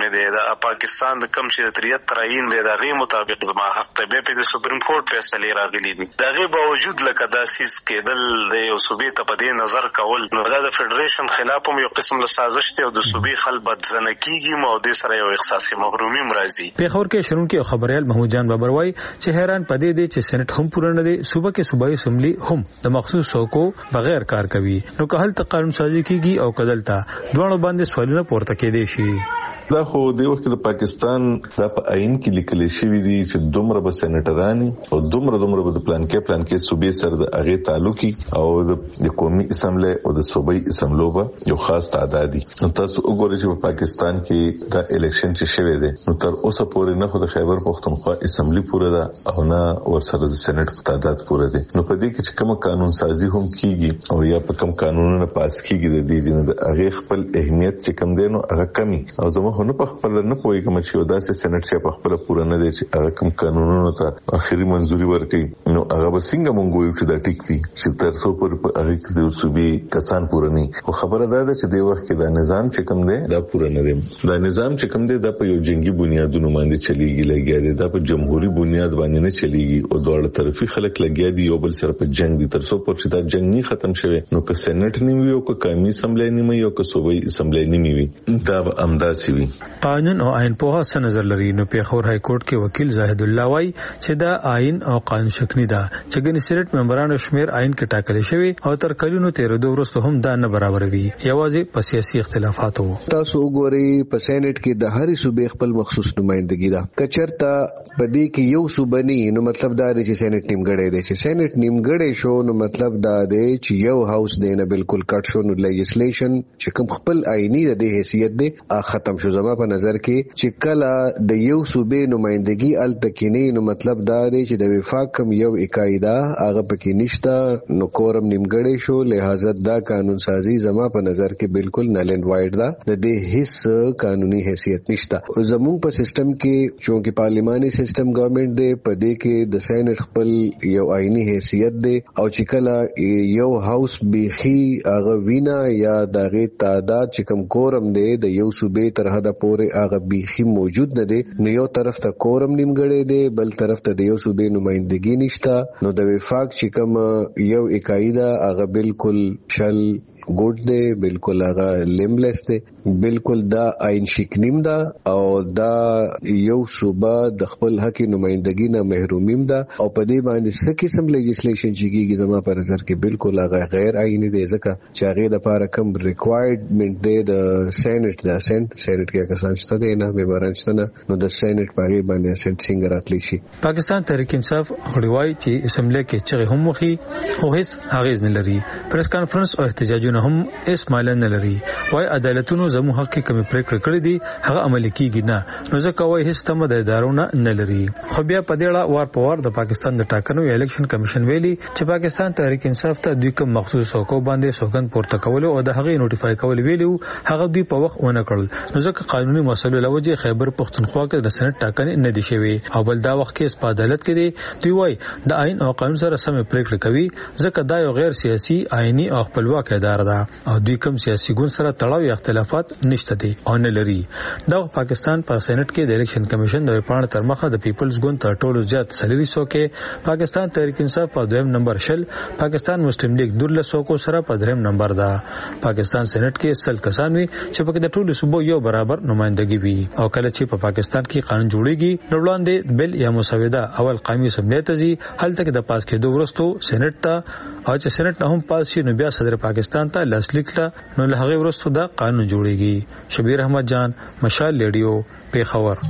مې دی د پاکستان د کم چې تریاتر آئین دی د هغې مطابق زما حق ته بیا پې د سپریم کورټ فیصلې راغلي دي د هغې باوجود لکه دا سیز کېدل د یو صوبې ته په دې نظر کول نو دا د فیډریشن خلاف هم یو قسم له سازش دی او د صوبې خلک بدزنه کېږي او دې سره یو احساس مغرومي هم راځي. پېښور کې شنونکي او خبريال محمود جان بابر وایي چې حیران پدې دی چې سېنات هم پوره نه دی صوبه کې صوبایي اسمبلی هم د مخصوص څوکو بغیر کار کوي نو که هلته قانون سازي کیږي او کدلته دوه باندې سوالونه پورته کېدي شي. دا خو د وخت د پاکستان د آئین کې لیکل شوی دی چې دومره به سېنیټرانی او دومره دومره به د پلان کې پلان کې صوبې سره د هغه تعلقي او د قومي اسمبلی او د صوبایي اسمبلو به یو خاص تعداد دي. نو تاسو وګورئ چې په پاکستان کې دا الیکشن چې شوی دی نو تر اوسه پورې نه خو د خیبر پختونخوا اسمبلی پوره ده او نه ورسره د سېنات تعداد پوره دی. نو په دې کې چې کوم قانون سازي هم کیږي او یا په کوم قانونونه پاس کیږي د دې ځینې د هغه خپل اهمیت چې کم دی نو هغه کمی او زموږ نو په خپل نه پوي کوم چې داسې سېنات چې په خپل پوره نه دی چې هغه کوم قانونونو ته اخري منځوري ورکړي نو هغه به څنګه مونږ وایو چې دا ټیک دي چې تر څو پر هغه کې د صوبې کسان پوره نه خو خبره ده چې د وخت کې دا نظام چې کوم دی دا پوره نه دی. دا نظام چې کوم دی دا په یو جنگي بنیادونو باندې چلیږي لګیا دی دا په جمهوریت بنیاد باندې نه چلیږي او دوه طرفي خلک لګیا دي یو بل سره په جنگ دي تر څو پر چې دا جنگ نه ختم شوي نو که سېنات نیمه یو که قومي اسمبلی نیمه یو که صوبایي اسمبلی نیمه وي دا به امداسي وي. قانون او آئین په څه نظر لري نو پېښور های کورټ کې وکیل زاهد الله وای چې دا آئین او قانون شکنی ده چې ګنې سېنات ممبرانو شمیر آئین کې ټاکل شوی او تر کلونو تیر دوه ورسته هم دا نه برابروي یوازې په سیاسي اختلافاتو. تاسو وګورئ په سېنات کې د هرې صوبې خپل مخصوص نمائندګي ده کچرته په دې کې یو صوبه نه نو مطلب دا دی چې سېنات نیمګړی دی چې سېنات نیمګړی شو نو مطلب دا دی چې یو هاوس دی نه بالکل کټ شو نو لیجسلیشن چې کوم خپل آئینی د حیثیت دی ختم شو. زما په نظر کې چې کله د یو صوبې نمائندګي ال تکینی نو مطلب دا دی چې د وفاق کم یو اکایدا هغه پکې نشته نو کورم نیمګړی شو لہذا دا قانون سازي زما په نظر کې بالکل نل اینڈ وایډ ده د دې هیڅ قانوني حیثیت نشته. زموږ په سیستم کې چونکه پارلیماني سیستم ګورنمنت دی په دې کې د سېنات خپل یو آئینی حیثیت دی او چې کله یو هاوس بیخي هغه وینا یا دغه تعداد چې کم کورم دی د یو صوبې تر حد پورې هغه بیخي موجود نه دی نو یو طرف ته کورم نیمګړی دی بل طرف ته د یو صوبې نمائندګي نشته نو د وفاق چې کوم یو اکایدا هغه بالکل شل ګوډ دی بالکل هغه لیملس دی بالکل دا آئین شکنیم دا او دا یو صوبه د خپل حق نمائندګي نه محرومیم دا او په دې باندې څه قسم لیجسلیشن چې کیږي زما په نظر کې بالکل هغه غیر آئینی دی ځکه چې هغه د لپاره کم ریکوایرمنت دی د سېنات د سېنات سېنات کې کسان شته دی نه مېبران شته نه نو د سېنات پاره باندې سېنات څنګه راتلی شي. پاکستان تحریک انصاف غړوای چې اسمبلی کې چغې هم مخي خو هیڅ اغیز نه لري. پریس کانفرنس او احتجاجونه هم اس مال نه لري وای عدالتونو زمو حق کې کمی پریکړه کړې دي هغه عملي کیږي نه نو ځکه وای هیڅ تم د ادارونو نه لري. خو بیا په دې اړه وار په وار د پاکستان د ټاکنو الیکشن کمیشن ویلي چې پاکستان تحریک انصاف ته دوی کوم مخصوص حقوق باندې سوګند پورته کول او د هغه نوټیفای کول ویلو هغه دوی په وخت ونه کړل نو ځکه قانوني مسلو لوجه خیبر پختونخوا کې د سېنات ټاکنې نه دي شوی او بل دا وخت کې په عدالت کې دی دوی وای د آئین او قانون سره سم پریکړه کوي ځکه دا یو غیر سیاسي آئینی او خپلواک اداره ده او دوی کوم سیاسي ګوند سره تړاو یا اختلافات نشته دي او نه لري. دا پاکستان په سېنات کې د الیکشن کمیشن د پاڼې تر مخه د پیپلز ګوند تر ټولو زیات سلیری سو کې پاکستان تحریک انصاف په دویم نمبر شل پاکستان مسلم لیگ دولس سو کو سره په دریم نمبر ده. پاکستان سېنات کې سل کسان وي چې په د ټولو صوبو یو برابر نمائندګي وي او کله چې په پاکستان کې قانون جوړیږي نو وړاندې بل یا مسوده اول قومي اسمبلی ته ځي هلته کې د پاس کېدو وروسته سېنات ته او چې سېنات نه هم پاس شي نو بیا صدر پاکستان ته لاسلیک نو له هغه وروسته دا قانون جوړیږي. شبیر احمد جان مشال ریډیو پېښور.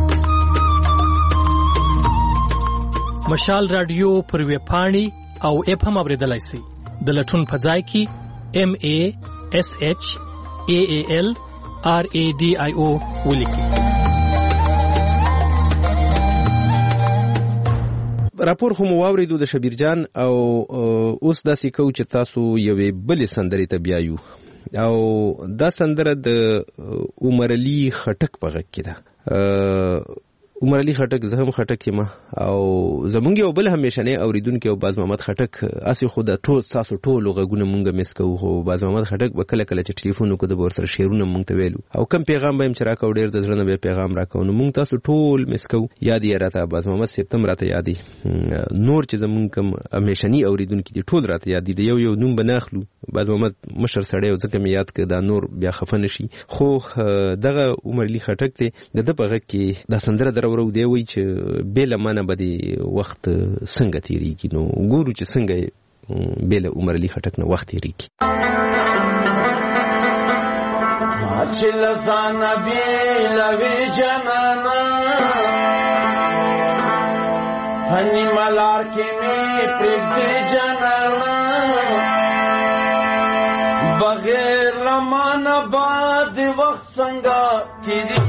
مشال رادیو پر وی پاڼي او اپ هم اوریدلای شي د لټون په ځای کې ام ا اس اچ ا ا ال ار ا ډي آی او ولیکي. راپور خو مو واوریدو د شبیر جان او اوس داسې کو چې تاسو یوې بلې سندرې ته بیایو او دا سندره د عمر علي خټک په غږ کې ده. عمر علي خټک زه هم خټک یم او زمونږ یو بل همیشنه اوریدونکو باز محمد خټک اسی خو د ټول تاسو ټول غوونه مونږه مس کوو خو باز محمد خټک به کله کله چې ټلیفون وکړو د ور سره شیرونه مونږ ته ویلو او کم پیغام به هم چرا کو ډیر د ځړنه به پیغام راکو نو مونږ تاسو ټول مس کوو یاد یې راته باز محمد سپتمبر راته یادي نور چې زمونږ کم همیشنی اوریدونکو دي ټول راته یاد دي یو یو نوم بناخلو باز محمد مشر سړی او ځکه مې یاد ک دا نور بیا خفن شي خو دغه عمر علي خټک ته د دغه کې د سندره درورو دی وی چې بیل مانه بده وخت څنګه تیریږي نو ګورو چې څنګه بیل عمر علي خټک نو وخت تیریږي چل زان بیل وی جنانا هنی ملار کې می پرګ جنانا بغیر رمان باد وخت څنګه تیری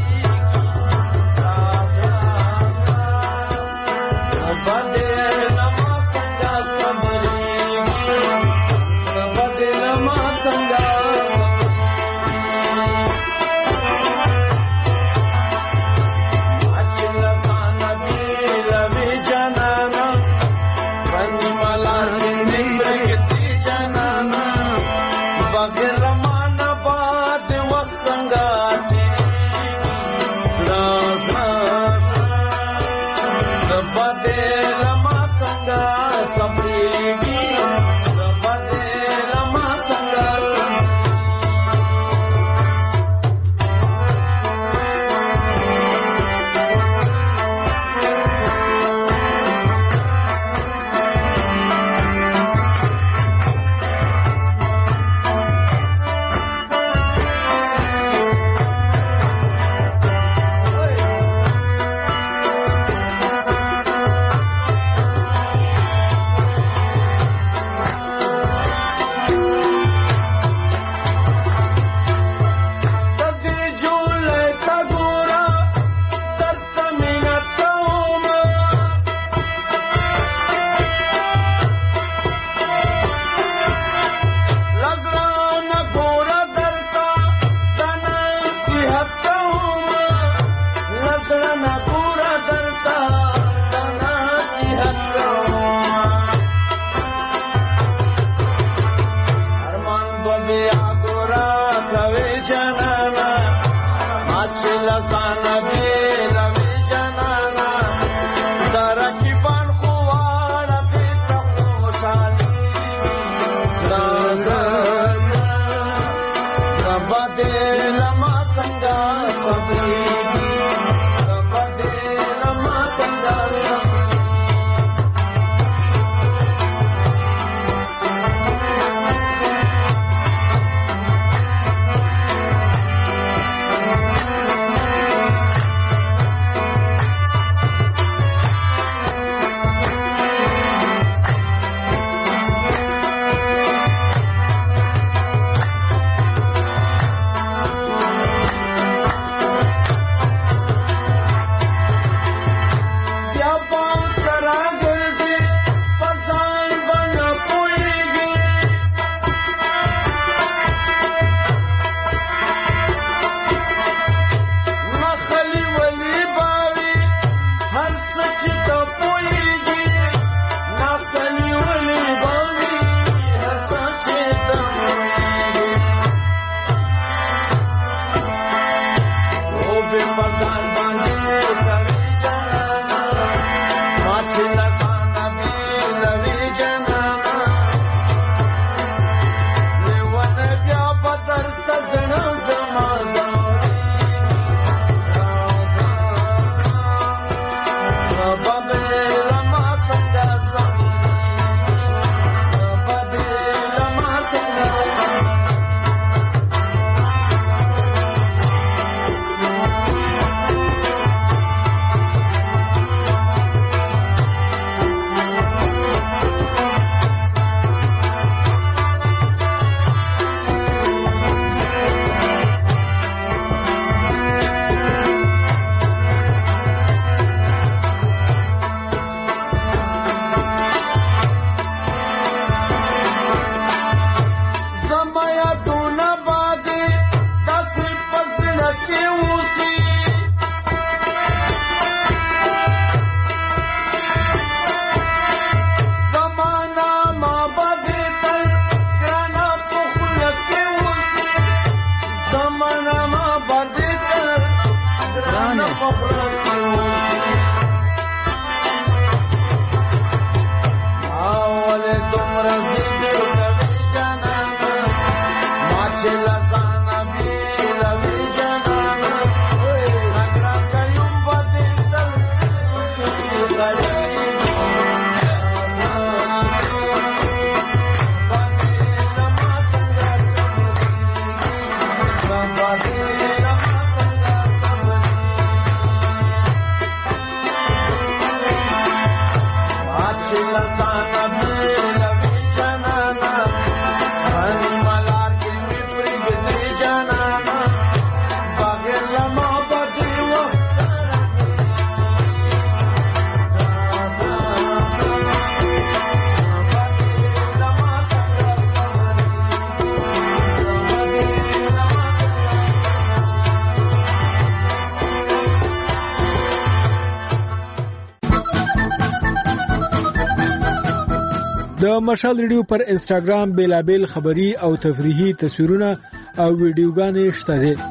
د مشال ریډیو پر انسټاګرام بیلابل خبری او تفریحي تصویرونه او ویډیوګانې شته دي.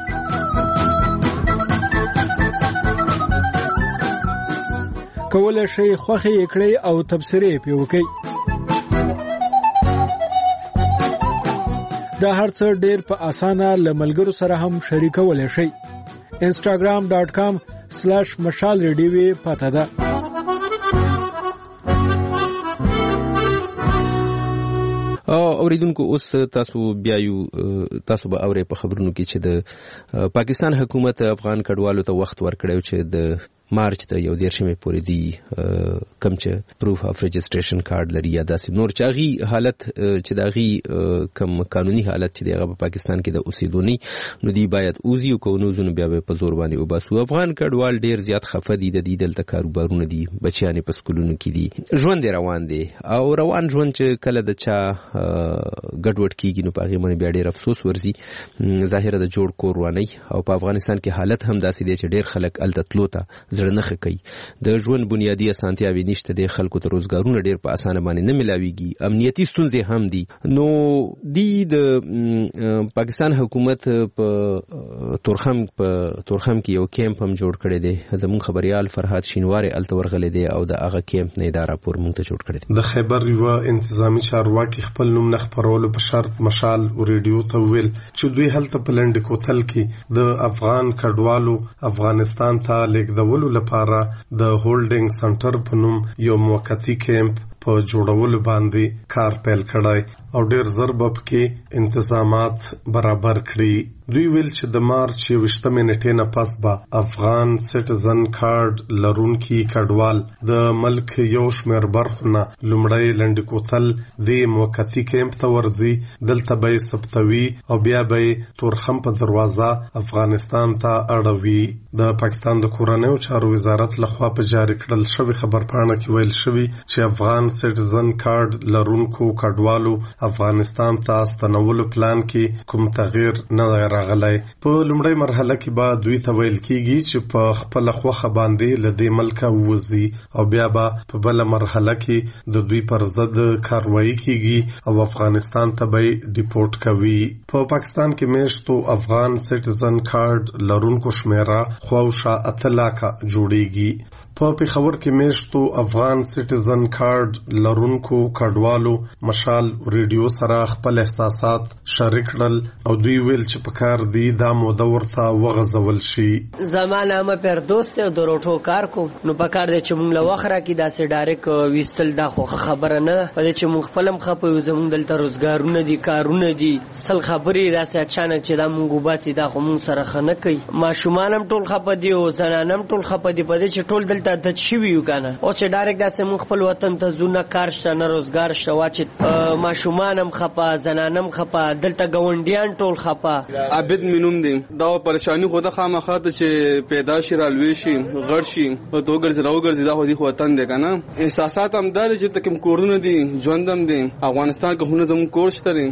کولای شئ خوښه یې کړئ او تبصرې پې وکړئ. دا هر څه ډېر په اسانه له ملګرو سره هم شریکولی شئ. انسټاګرام ډاټ کام سلیش مشال ریډیو پته ده. اوریدونکو اوس تاسو بیا یو تاسو به اورئ په خبرونو کې چې د پاکستان حکومت افغان کډوالو ته وخت ورکړی چې د مارچ ته یو دیرشمې پورې دی کم چې پروف اف رجسټریشن کارت لري یا داسې نور چې هغې حالت چې د هغې کم قانوني حالت چې دی هغه په پاکستان کې د اوسېدو نه نو دی باید وځي او که ونه وځو نو بیا به په زور باندې وباسو. افغان کډوال ډېر زیات خفه دي. د دوی دلته کاروبارونه دي، بچیان یې په سکولونو کې دي، ژوند یې روان دی او روان ژوند چې کله د چا ګډوډ کېږي نو په هغې باندې بیا ډېر افسوس ورځي. ظاهره د جوړ کور وانۍ او په افغانستان کې حالت هم داسې دی چې ډېر خلک هلته تلو ته زړه نه ښه کوي. د ژوند بنیادي اسانتیاوې نشته دی، خلکو ته روزګارونه ډېر په اسانه باندې نه میلاویږي، امنیتي ستونزې هم دي. نو دی د پاکستان حکومت په تورخم په تورخم کې یو کیمپ هم جوړ کړی دی. زموږ خبریال فرهاد شینواری هلته ورغلی دی او د هغه کیمپ نه دا راپور موږ ته جوړ کړی دی. د خیبر یوه انتظامي چارواکي خپل نوم نه خپرولو په شرط مشال ریډیو ته وویل چې دوی هلته په لنډ کوتل کې د افغان کډوالو افغانستان ته لیږدولو لپاره د هولډینګ سنټر په نوم یو موقتی کیمپ په جوړولو باندې کار پیل کړی او ډېر زر به پکې انتظامات برابر کړي. دوی ویل چې د مارچ یوویشتمې نیټې نه پس به افغان سټیزن کارډ لرونکي کډوال د ملک یو شمېر برخو نه لومړی لنډ کوتل د موقتی کیمپ ته ورځي. دلته به یې ثبتوي او بیا به یې تورخم په دروازه افغانستان ته اړوي. د پاکستان د کورنیو چارو وزارت لخوا په جاري کړل شوې خبرپاڼه کې ویل شوي چې افغان سټیزن کارډ لرونکو کډوالو افغانستان ته ستنولو پلان کې کوم تغییر نه راغلی. په لومړۍ مرحله کې به دوی ته ویل کېږي چې په خپله خوښه باندې له دې ملکه ووځي او بیا به په بله مرحله کې د دوی پر ضد کاروایي کېږي او افغانستان ته به یې ډیپورټ کوي. په پاکستان کې میشتو افغان سټیزن کارډ لرونکو شمیره خواوشا اته لاکه جوړیږي. په پېښور کې میشتو افغان سټیزن کارډ لرونکو کډوالو مشال ریډیو سره خپل احساسات شریک کړل او دوی ویل چې په کار دی دا موده ورته وغځول شي. زما نامه فردوس دی او د روټو کار کوم نو په کار دی چې موږ له وخت راکړي داسې ډایرک ویستل دا خو خبره نه ده. په دې چې موږ خپل هم خپه یو، زموږ دلته روزګارونه دي، کارونه دي، سل خبرې راسې اچانک چې دا موږ وباسي دا خو موږ سره ښه نه کوي. ماشومان هم ټول خپه دي او زنان هم ټول خپه دي په دې چې ټول دلته د شوي یو کنه او چې ډایرکټ داسې موږ خپل وطن ته ځو، نه کار شته نه روزګار شته. واچې ماشومان هم خپه، زنان هم خپه، دلته ګاونډیان ټول خپه. عابد مې نوم دی. دا پریشاني خو د خامخا ته چې پیدا شي رالوی شي غړ شي او تو ګرځي راوګرځي دا خو دې وطن دی کنه. احساسات هم دا چې تکم کورونه دي، ژوند هم دی. افغانستان کې هونه زموږ کور شته دي،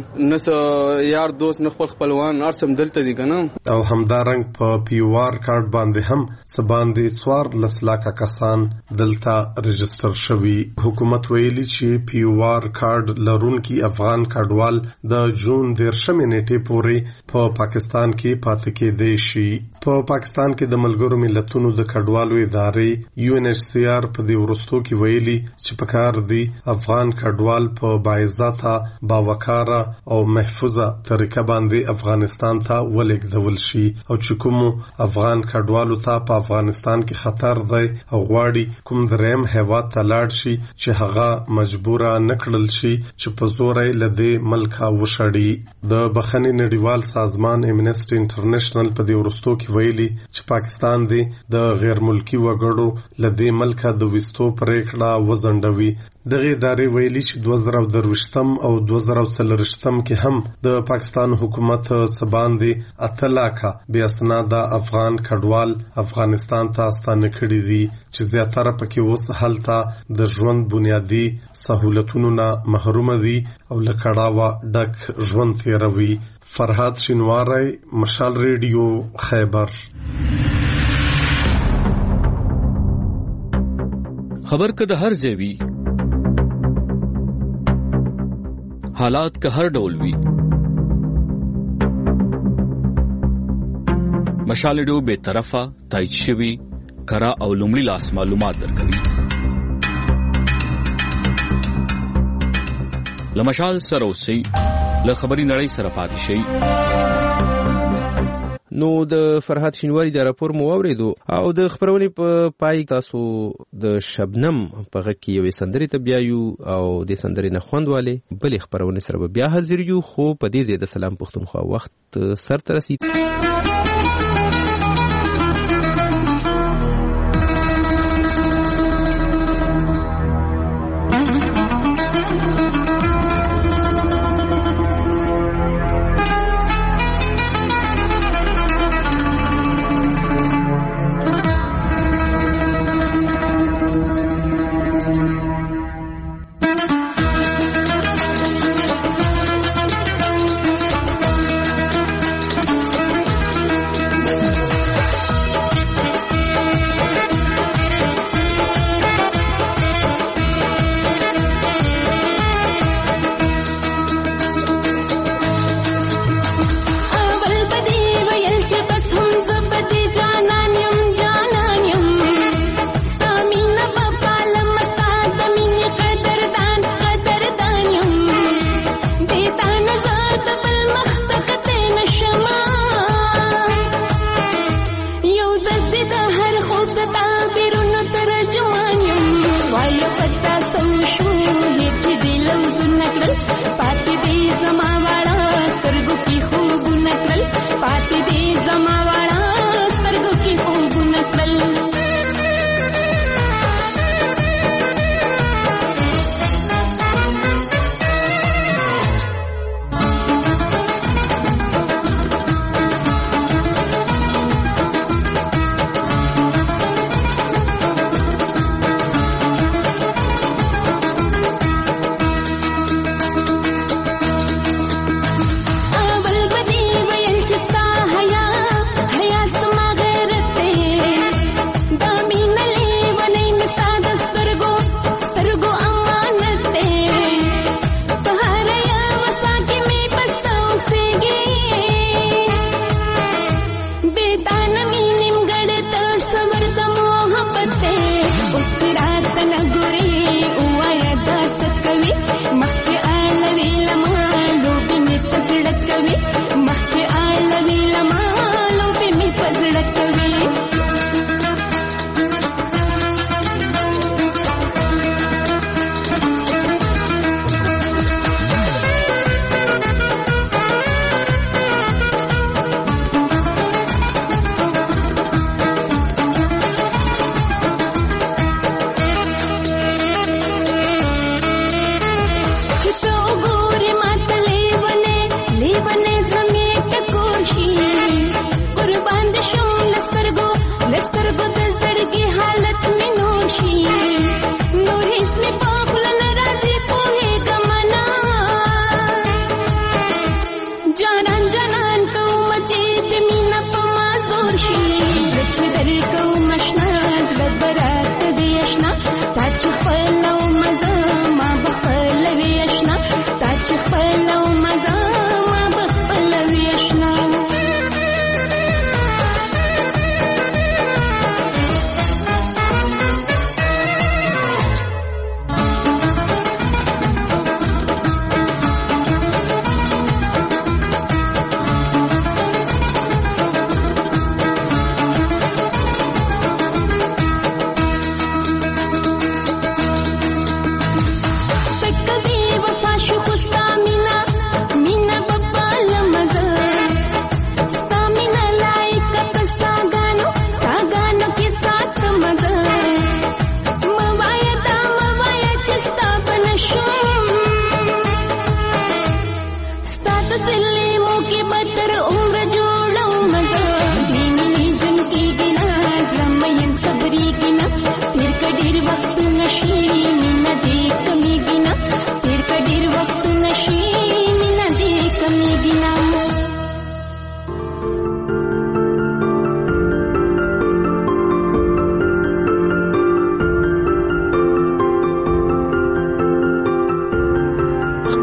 نه یار دوست نه خپل خپلوان ارسم دلته دي کنه. او همدارنګ په پیوار کارت باندې هم سباندې څوار لس لاکه کسان دلته رجستر شوي. حکومت ویلي چې پیوار کارډ لرونکي افغان کډوال د جون دیرشمې نیټې پورې په پاکستان کې پاتې کېدی شي. په پاکستان کې د ملګرو ملتونو د کډوالو ادارې یو ان ایچ سی آر په دې وروستو کې ویلي چې په کار دی افغان کډوال په باعزته، باوقاره او محفوظه طریقه باندې افغانستان ته ولېږدول شي او چې کومو افغان کډوالو ته په افغانستان کې خطر دی او غواړي کوم دریم هیواد ته لاړ شي چې هغه مجبوره نه کړل شي چې په زور یې له دې ملکه وشړي. د بخښنې نړیوال سازمان امنسټي انټرنیشنل په دې وروستو کې ویلي چې پاکستان دی د غیر ملکی وګړو له دې ملکه د وستو پریکړه وزندوي. دغه ادارې ویلي چې دوه زره درویشتم او دوه زره څلوېښتم کې هم د پاکستان حکومت سباندې اته لاکه بې اسناده افغان کډوال افغانستان ته ستانه کړي دي چې زیاتره پکې اوس هلته د ژوند بنیادي سهولتونو نه محروم دي او له کړاوه ډک ژوند تیروي. فرهاد شینواری، مشال ریډیو، خیبر. خبر که د هر ځای وي حالات که هر ډول وي. مشال ریډیو به طرفه تایید شوی کرا او لومړي لاس معلومات درکوي. لمشال سره اوسئ، له خبري نړۍ سره پاتې شئ. نو د فرحات شینواری د راپور مو واوریدو او د خبرونې په پای تاسو د شبنم په غږ کې یوې سندرې ته بیا یو او د سندرې نه خوندواله بلې خبرونې سره بیا حاضر یو، خو په دې ځای د سلام پښتونخوا وخت سر ته رسید.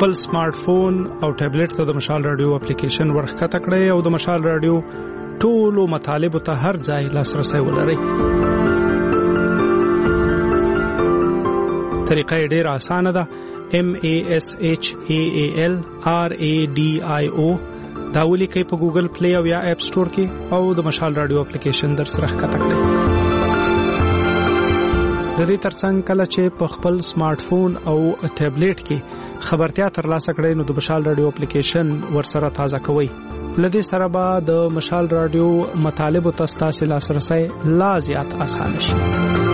خپل سمارټ فون او ټابلیټ ته د مشال رادیو اپلیکیشن ورخکته کړئ او د مشال رادیو ټولو مطالبو ته هر ځای لاسرسي ولرئ. طریقه یې ډېره اسانه ده. M A S H A A L R A D I O دا ولیکئ په ګوګل پلی او یا اپ سٹور کې او د مشال رادیو اپلیکیشن در سره ښکته کړئ. د دې ترڅنګ کله چې په خپل سمارټ فون او ټابلیټ کې خبرتیا ترلاسه کړئ نو د مشال رادیو اپلیکیشن ورسره تازه کوئ. لدې سره به د مشال رادیو مطالبو ته ستاسو لاسرسي لا زیات اسانه شي.